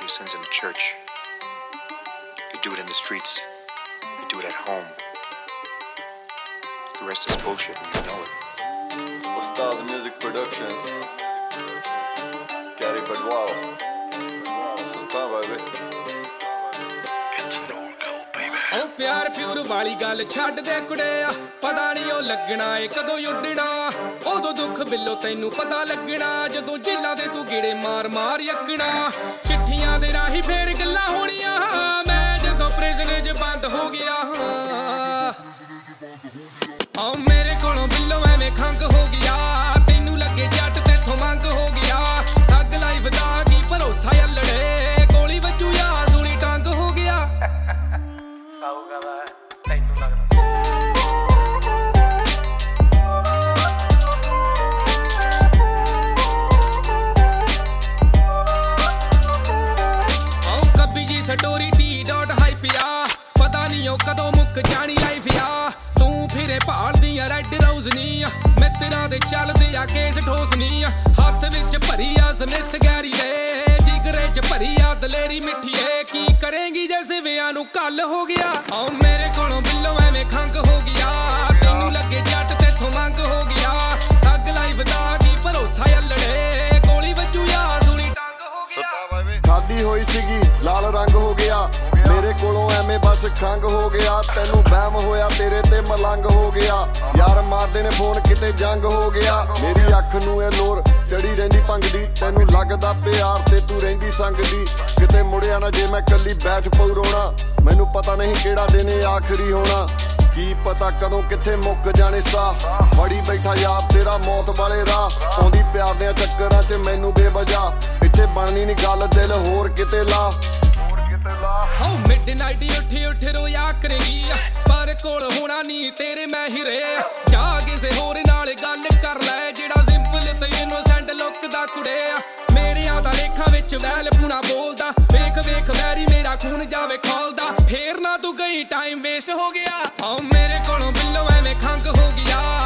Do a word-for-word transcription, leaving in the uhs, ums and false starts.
your sins in the church. You do it in the streets. You do it at home. The rest is bullshit and you know it. Ustad Music Productions. Gary Badwal. Sultan baby. ਉਹ ਪਿਆਰ pure ਵਾਲੀ ਗੱਲ ਛੱਡ ਦੇ ਕੁੜਿਆ ਪਤਾ ਨਹੀਂ ਉਹ ਲੱਗਣਾ ਏ ਕਦੋਂ ਉੱਡਣਾ ਉਦੋਂ ਦੁੱਖ ਬਿੱਲੋ ਤੈਨੂੰ ਪਤਾ ਲੱਗਣਾ ਜਦੋਂ ਜੇਲਾਂ ਦੇ ਤੂੰ ਗੇੜੇ ਮਾਰ ਮਾਰ ਯੱਕਣਾ ਚਿੱਠੀਆਂ ਦੇ ਰਾਹੀਂ ਫੇਰ ਗੱਲਾਂ ਹੋਣੀਆਂ ਮੈਂ ਜਦੋਂ ਪ੍ਰਿਜ਼ਨ 'ਚ ਬੰਦ ਹੋ ਗਿਆ ਆ ਮੇਰੇ ਕੋਲੋਂ ਬਿੱਲੋ ਐਵੇਂ ਖੰਗ ਹੋ ਗਿਆ ਤੈਨੂੰ ਲੱਗੇ ਜੱਟ ਤੇਥੋਂ ਮੰਗ ਹੋ ਗਿਆ ਠੱਗ ਲਾਈਫ ਦਾ ਕੀ ਭਰੋਸਾ ਯੱਲੜੇ ਗੋਲੀ ਵੱਜੂ ਯਾਰ ਸੂਲੀ ਟੰਗ ਹੋ ਗਿਆ ਤੈਨੂੰ ਲੱਗਦਾ ਆਉ ਕੱਬੀ ਜੀ ਸਟੋਰੀ ਟੀ ਡਾਟ ਹਾਈਪ ਆ ਪਤਾ ਨਹੀਂ ਉਹ ਕਦੋਂ ਮੁੱਕ ਜਾਣੀ ਲਾਈਫ ਆ ਤੂੰ ਫਿਰੇ ਭਾਲਦੀਆਂ ਰੈੱਡ ਰੋਜ਼ ਨਹੀਂ ਮਿੱਤਰਾਂ ਦੇ ਚੱਲਦੇ ਆ ਕੇਸ ਠੋਸ ਨਹੀਂ ਹੱਥ ਵਿੱਚ ਭਰੀ ਆ ਸਮਿਥ ਗੈਰੀ ਦੇ ਜਿਗਰੇ 'ਚ ਭਰੀ ਆ ਦਲੇਰੀ ਮਿੱਠੀ ਏ ਕੀ ਕਰੇਂਗੀ ਜੇ ਸਿਵਿਆਂ ਨੂੰ ਕੱਲ ਹੋ ਗਿਆ ਆਉ ਮੇਰੇ ਕੋਲੋਂ ਬਿੱਲੋ ਐਵੇਂ ਖੰਗ ਹੋ ਗਿਆ ਤੈਨੂੰ ਲੱਗੇ ਜੱਟ ਤੇਥੋਂ ਮੰਗ ਹੋ ਗਿਆ ਠੱਗ ਲਾਈਫ ਦਾ ਕੀ ਭਰੋਸਾ ਯੱਲੜੇ ਗੋਲੀ ਵੱਜੂ ਯਾਰ ਸੂਲੀ ਟੰਗ ਹੋ ਗਿਆ ਖਾਦੀ ਹੋਈ ਸੀਗੀ ਲਾਲ ਰੰਗ ਹੋ ਗਿਆ ਮੇਰੇ ਕੋਲੋਂ ਐਵੇਂ ਬਸ ਖੰਗ ਹੋ ਗਿਆ ਤੈਨੂੰ ਵਹਿਮ ਹੋਇਆ ਤੇਰੇ ਤੇ ਮਲੰਗ ਹੋ ਗਿਆ ਯਾਰ ਮਾਰਦੇ ਨੇ ਫੋਨ ਕਿਤੇ ਜੰਗ ਹੋ ਗਿਆ ਮੇਰੀ ਅੱਖ ਨੂੰ ਇਹ ਲੋਰ ਚੜੀ ਰਹਿੰਦੀ ਭੰਗਦੀ ਤੈਨੂੰ ਲੱਗਦਾ ਪਿਆਰ ਤੇ ਤੂੰ ਰਹਿੰਦੀ ਸੰਗਦੀ ਕਿਤੇ ਮੁੜਿਆ ਨਾ ਜੇ ਮੈਂ ਕੱਲੀ ਬੈਠ ਪਊ ਰੋਣਾ ਮੈਨੂੰ ਪਤਾ ਨਹੀਂ ਕਿਹੜਾ ਦਿਨ ਇਹ ਆਖਰੀ ਹੋਣਾ ਕੀ ਪਤਾ ਕਦੋਂ ਕਿੱਥੇ ਮੁੱਕ ਜਾਣੇ ਸਾਹ ਫੜੀ ਬੈਠਾ ਯਾਰ ਤੇਰਾ ਮੌਤ ਵਾਲੇ ਰਾਹ ਆਉਂਦੀ ਪਿਆਰ ਦੇ ਚੱਕਰਾਂ 'ਚ ਮੈਨੂੰ ਬੇਵਜ੍ਹਾ ਇੱਥੇ ਬਣਨੀ ਨੀ ਗੱਲ ਦਿਲ ਹੋਰ ਕਿਤੇ ਲਾ ਹਾਉ ਮਿਡਨਾਈਟ ਉੱਠੀ ਉੱਠ ਰੋਇਆ ਕਰੇਗੀ ਪਰ ਕੋਲ ਹੋਣਾ ਨਹੀਂ ਤੇਰੇ ਮੈਂ ਹੀ ਰੇ ਜਾ ਕਿਸੇ ਹੋਰ ਨਾਲ ਗੱਲ ਕਰ ਲੈ ਜਿਹੜਾ ਸਿੰਪਲ ਤੇ ਇਨੋਸੈਂਟ ਲੁੱਕ ਦਾ ਕੁੜਿਆ ਮੇਰਿਆਂ ਦਾ ਲੇਖਾਂ ਵਿੱਚ ਵੈਲ ਪੂਣਾ ਬੋਲਦਾ ਵੇਖ ਵੇਖ ਵੈਰੀ ਮੇਰਾ ਖੂਨ ਜਾਵੇ ਖੋਲਦਾ ਫੇਰ ਨਾ ਤੂੰ ਗਈ ਟਾਈਮ ਵੇਸਟ ਹੋ ਗਿਆ ਆਉ ਮੇਰੇ ਕੋਲੋਂ ਬਿੱਲੋ ਐਵੇਂ ਖੰਗ ਹੋ ਗਿਆ